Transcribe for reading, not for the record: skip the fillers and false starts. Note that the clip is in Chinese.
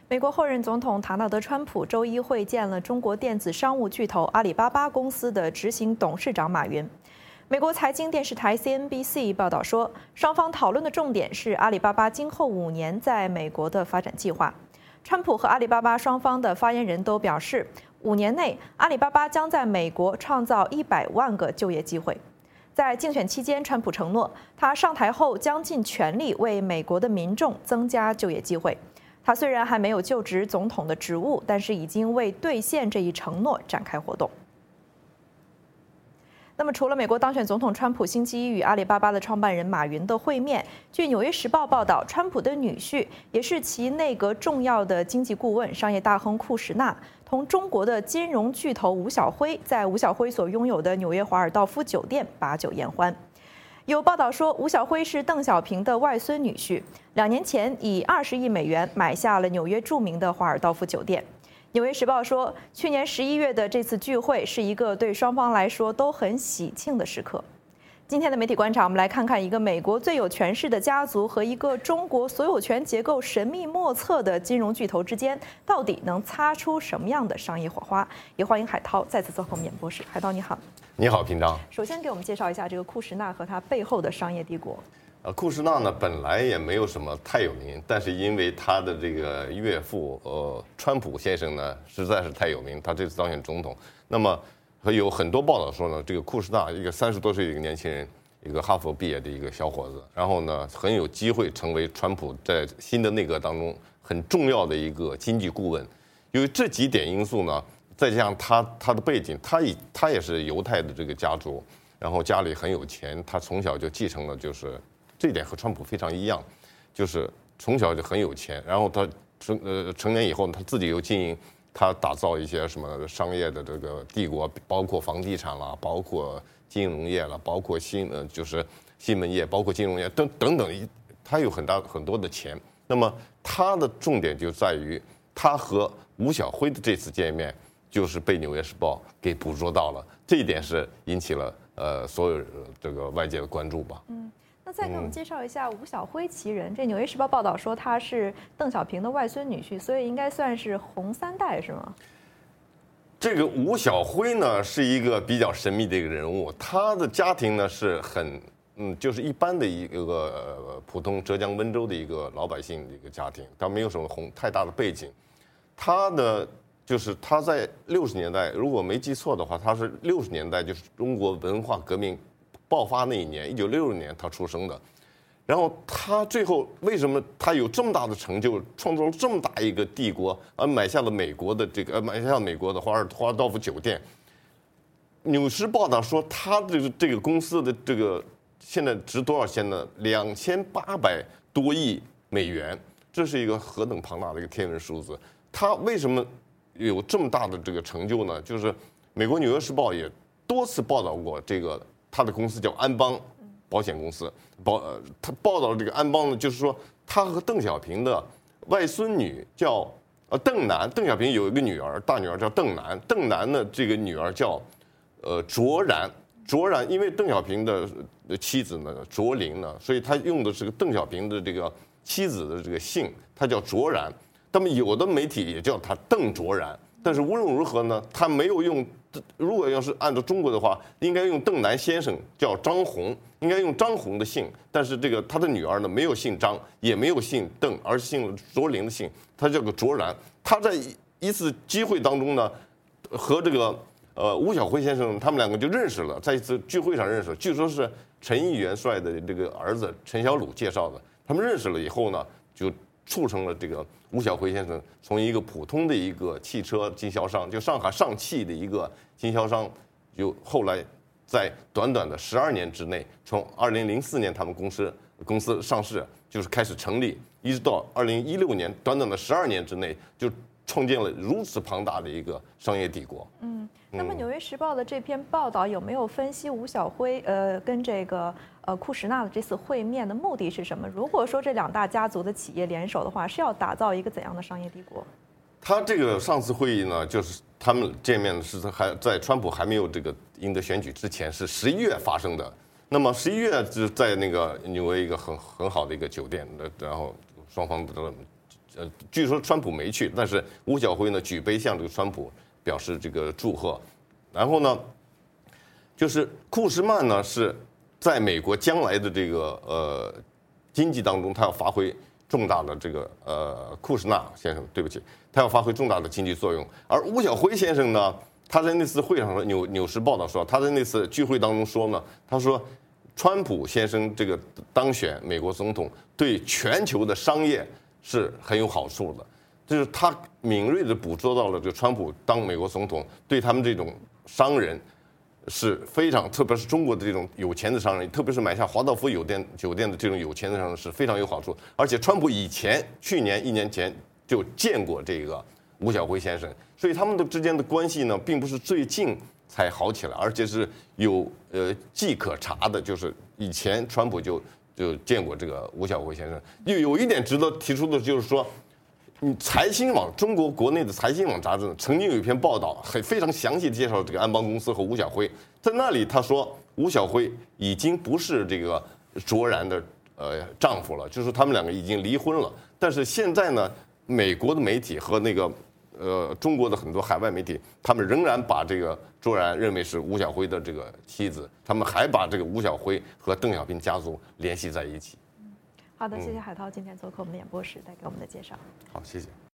美国后任总统唐纳德·川普周一会见了中国电子商务巨头阿里巴巴公司的执行董事长马云。美国财经电视台 CNBC 报道说，双方讨论的重点是阿里巴巴今后5年在美国的发展计划。川普和阿里巴巴双方的发言人都表示，5年内阿里巴巴将在美国创造100万个就业机会。在竞选期间，川普承诺，他上台后将尽全力为美国的民众增加就业机会。他虽然还没有就职总统的职务，但是已经为兑现这一承诺展开活动。那么，除了美国当选总统川普星期一与阿里巴巴的创办人马云的会面，据《纽约时报》报道，川普的女婿也是其内阁重要的经济顾问、商业大亨库什纳，同中国的金融巨头吴晓辉在吴晓辉所拥有的纽约华尔道夫酒店把酒言欢。有报道说，吴晓辉是邓小平的外孙女婿，2年前以20亿美元买下了纽约著名的华尔道夫酒店。纽约时报说，去年11月的这次聚会是一个对双方来说都很喜庆的时刻。今天的媒体观察，我们来看看一个美国最有权势的家族和一个中国所有权结构神秘莫测的金融巨头之间，到底能擦出什么样的商业火花？也欢迎海涛再次做客我们演播室。海涛你好。 你好，平章。 首先给我们介绍一下这个库什纳和他背后的商业帝国。 库什纳呢，本来也没有什么太有名，但是因为他的这个岳父川普先生呢，实在是太有名，他这次当选总统。那么有很多报道说呢，这个库什纳一个30多岁的一个年轻人，一个哈佛毕业的一个小伙子，然后呢很有机会成为川普在新的内阁当中很重要的一个经济顾问。由于这几点因素呢，再加上他的背景，他也是犹太的这个家族，然后家里很有钱，他从小就继承了就是这一点和川普非常一样，就是从小就很有钱，然后他成年以后他自己又经营，他打造一些什么商业的这个帝国，包括房地产啦，包括金融业啦，包括就是新闻业，包括金融业等等，他有很多的钱。那么他的重点就在于他和吴晓辉的这次见面，就是被《纽约时报》给捕捉到了，这一点是引起了所有这个外界的关注吧。 那再给我们介绍一下吴晓辉其人。这《纽约时报》报道说他是邓小平的外孙女婿，所以应该算是红3代，是吗？ 这个吴晓辉呢是一个比较神秘的一个人物，他的家庭呢是很就是一般的一个普通浙江温州的一个老百姓的一个家庭，他没有什么太大的背景。他在60年代，如果没记错的话，他是60年代，就是中国文化革命爆发那一年，1966年他出生的。然后他最后为什么他有这么大的成就，创造了这么大一个帝国，而买下了美国的华尔道夫酒店？纽时报道说，他这个公司的这个现在值多少钱呢？2800多亿美元，这是一个何等庞大的一个天文数字。他为什么有这么大的这个成就呢？就是美国《纽约时报》也多次报道过这个他的公司叫安邦保险公司，他报道这个安邦呢，就是说他和邓小平的外孙女叫邓楠，邓小平有一个女儿，大女儿叫邓楠，邓楠呢这个女儿叫卓然，因为邓小平的妻子呢卓琳呢，所以他用的是个邓小平的这个妻子的这个姓，他叫卓然。那么有的媒体也叫他邓卓然，但是无论如何呢，他没有用。如果要是按照中国的话，应该用邓楠先生，叫张宏，应该用张宏的姓。但是这个他的女儿呢，没有姓张，也没有姓邓，而是姓了卓琳的姓，他叫个卓然。他在一次机会当中呢，和这个吴晓辉先生他们两个就认识了，在一次聚会上认识了，据说是陈毅元帅的这个儿子陈小鲁介绍的。他们认识了以后呢，就促成了这个吴晓辉先生从一个普通的一个汽车经销商，就上海上汽的一个经销商，就后来在短短的12年之内，从2004年他们公司上市，就是开始成立，一直到2016年，短短的12年之内，就创建了如此庞大的一个商业帝国。 那么《纽约时报》的这篇报道有没有分析吴晓辉跟这个库什纳的这次会面的目的是什么？如果说这2大家族的企业联手的话，是要打造一个怎样的商业帝国？ 他这个上次会议呢，就是他们见面是还在川普还没有这个赢得选举之前，是11月发生的。那么11月就在那个纽约一个很好的一个酒店，然后双方的据说川普没去，但是吴晓辉呢举杯向这个川普表示这个祝贺。然后呢，就是库什曼呢是在美国将来的这个经济当中，他要发挥重大的这个库什纳先生，对不起，他要发挥重大的经济作用。而吴晓辉先生呢，他在那次会上说，纽时报道说，他在那次聚会当中说呢，他说，川普先生这个当选美国总统，对全球的商业是很有好处的，就是他敏锐地捕捉到了这个川普当美国总统对他们这种商人是非常，特别是中国的这种有钱的商人，特别是买下华道夫酒店的这种有钱的商人是非常有好处。而且川普去年1年前就见过这个吴晓辉先生，所以他们的之间的关系呢，并不是最近才好起来，而且是有迹可查的，就是以前川普就见过这个吴晓辉先生。又有一点值得提出的就是说，财新网中国国内的财新网杂志曾经有一篇报道，非常详细的介绍这个安邦公司和吴晓辉。在那里他说，吴晓辉已经不是这个卓然的丈夫了，就是他们两个已经离婚了。但是现在呢，美国的媒体和那个中国的很多海外媒体，他们仍然把这个卓然认为是吴晓辉的这个妻子，他们还把这个吴晓辉和邓小平家族联系在一起。 好的，谢谢海涛今天做客我们的演播室带给我们的介绍。 好，谢谢。